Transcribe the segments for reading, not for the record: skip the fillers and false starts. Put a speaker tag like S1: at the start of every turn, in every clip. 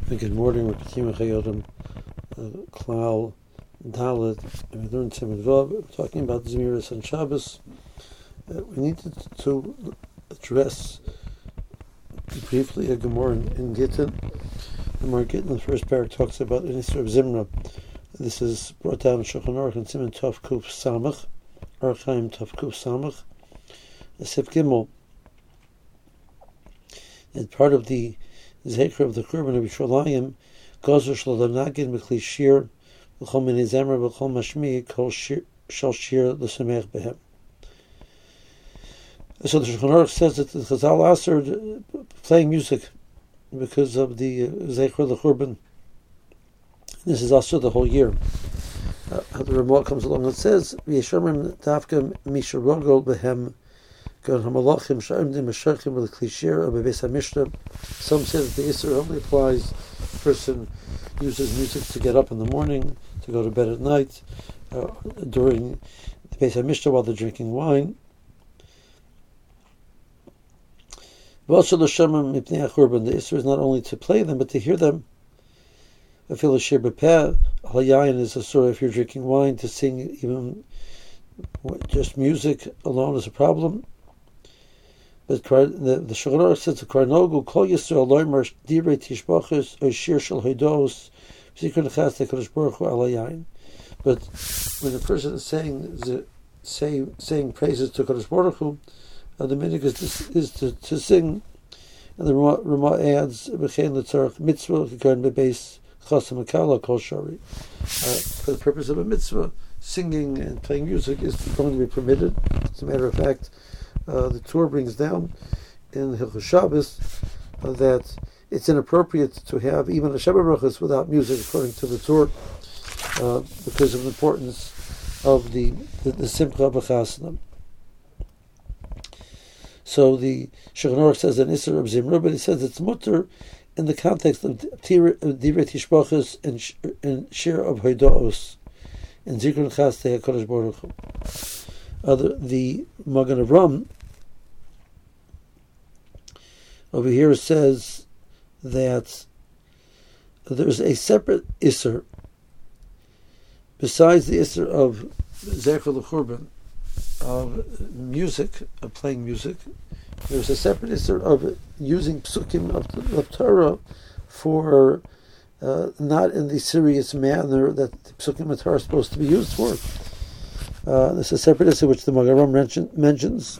S1: Good morning. We're continuing Chayotim Klal Dalet, and we learned Simon Vav. We're talking about Zmiris and Shabbos. We needed to address briefly a Gemara in Gittin. The Gemara Gittin, the first parak, talks about an Isra of Zimra. This is brought down in Shulchan Aruch and Simon Tov Kuf Samach, Archaim Tov Kuf Samach, Sif Gimel. And part of the Zecher of the Korban of Yisraelayim, Gozer Shlo Nagin B'Kli Shir, B'Chol Minei Zemer B'Chol Mashmi, Kol Shal Shir L'Samech Behem. So the Shulchan Aruch says that the Chazal Aser playing music because of the Zecher of the Korban. This is also the whole year. How the Ramah comes along and says, V'yeshamrim Davka Misha Rogol Behem. Some say that the Isser only applies if a person uses music to get up in the morning, to go to bed at night, during the Beis HaMishta while they're drinking wine. The Isser is not only to play them, but to hear them. I feel a shir b'peh, halayayin is a surah if you're drinking wine, to sing even just music alone is a problem. But the Shulchan Aruch says the Karnogu Kol Yisrael Loimer Divrei Tishbachos or Shir Shel Hodos V'Zikron Chas Hakadosh Baruch Hu Al Yayin. But when a person is saying praises to Hakadosh Baruch Hu, the minhag is to sing, and the Ramah adds B'chein L'Tzarech Mitzvah K'Karon Bebeis Chasam Akala Kol Shari. For the purpose of a mitzvah, singing and playing music is going to be permitted. As a matter of fact, the Torah brings down in Hilchos Shabbos that it's inappropriate to have even a Shabbat brachos without music, according to the Torah, because of the importance of the Simcha B'Chasna. So the Shulchan Aruch says an Isser of Zimra, but he says it's mutter in the context of Divrei Tishbachos and Shir of Hodos and Zikron Chas HaKadosh Baruch Hu. The Magen Avram over here says that there's a separate Isser besides the Isser of Zecher L'Churban, of music, of playing music. There's a separate Isser of using psukim of Torah for not in the serious manner that the psukim of Torah are supposed to be used for. This is a separate issue which the Magen Avram mentions.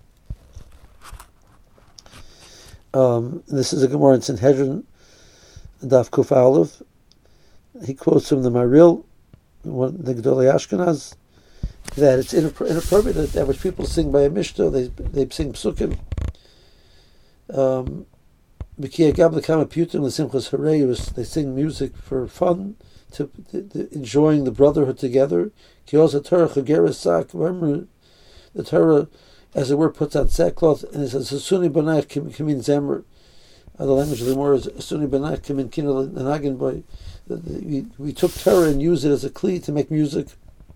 S1: This is a Gemara in Sanhedrin, Daf Kuf Aleph. He quotes from the Maril, the Gedolei Ashkenaz, that it's inappropriate that which people sing by a Mishnah, they sing psukim. They sing music for fun, to enjoying the brotherhood together. The Torah, as it were, puts on sackcloth, and it says, "Asuni banach kimin zemer." The language of the Gemara is "Asuni banach kimin kinel nagin boy." We took Torah and used it as a kli to make music.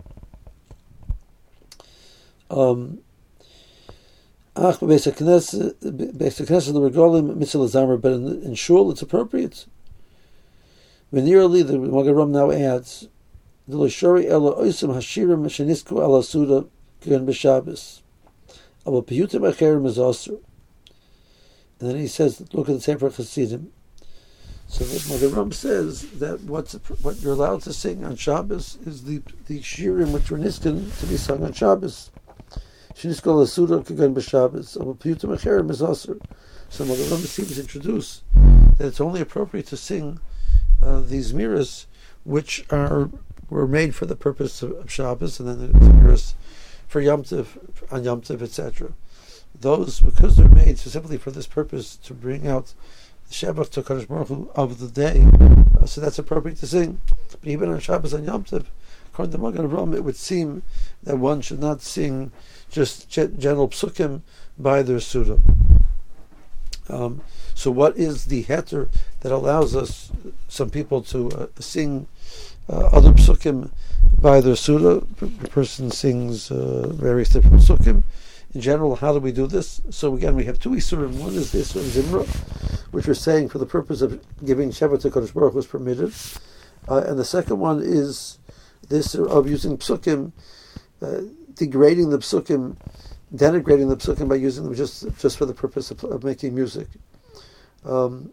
S1: But in shul it's appropriate. Venerally, the Magen Avram now adds, and then he says, look at the Sefer Chassidim. So the Magen Avram says that what you're allowed to sing on Shabbos is the shirim which were niskan to be sung on Shabbos. Shenisko Lasuda Kagan B'Shabbos, Abba Piyutim Acherim is Asur. So Magen Avram seems to introduce that it's only appropriate to sing these miras which were made for the purpose of Shabbos, and then the miras for Yom Tov, on Yom Tov, etc. Those, because they're made specifically for this purpose, to bring out the Shabbat to Kadosh Baruch Hu of the day, so that's appropriate to sing. But even on Shabbos and Yom Tov, according to Magen Avram, it would seem that one should not sing just general psukim by their Suda. So what is the heter that allows some people to sing other psukim by their Suda? The person sings various different psukim in general, how do we do this? So again, we have two Isurim. One is the Isur of Zimra, which we're saying for the purpose of giving Shabbat to Kodesh Baruch Hu is permitted. And the second one is this of using psukim, degrading the psukim, denigrating the psukim by using them just for the purpose of making music. In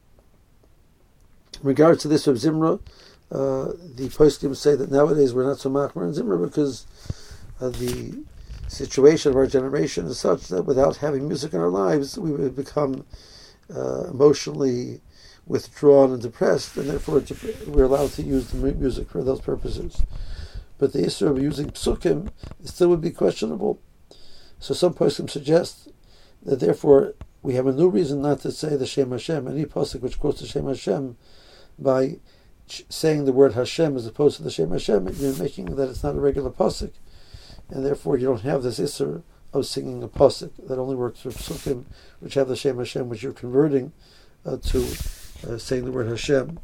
S1: regards to this of Zimra, the poskim say that nowadays we're not so machmer in Zimra because the situation of our generation is such that without having music in our lives, we would become emotionally withdrawn and depressed, and therefore we're allowed to use the music for those purposes. But the issue of using psukim still would be questionable. So some poskim suggest that therefore we have a new reason not to say the Shem Hashem, any pasuk which quotes the Shem Hashem, by saying the word Hashem as opposed to the Shem Hashem, you're making that it's not a regular pasuk, and therefore you don't have this issur of singing a pasuk that only works for psukim which have the Shem Hashem, which you're converting to saying the word Hashem.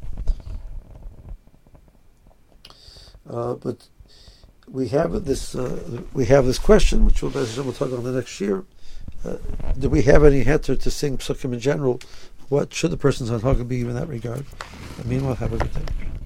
S1: But we have this question, which we'll talk about the next year. Do we have any heter to sing psukim in general? What should the person's hanhaga be in that regard? Meanwhile, have a good day.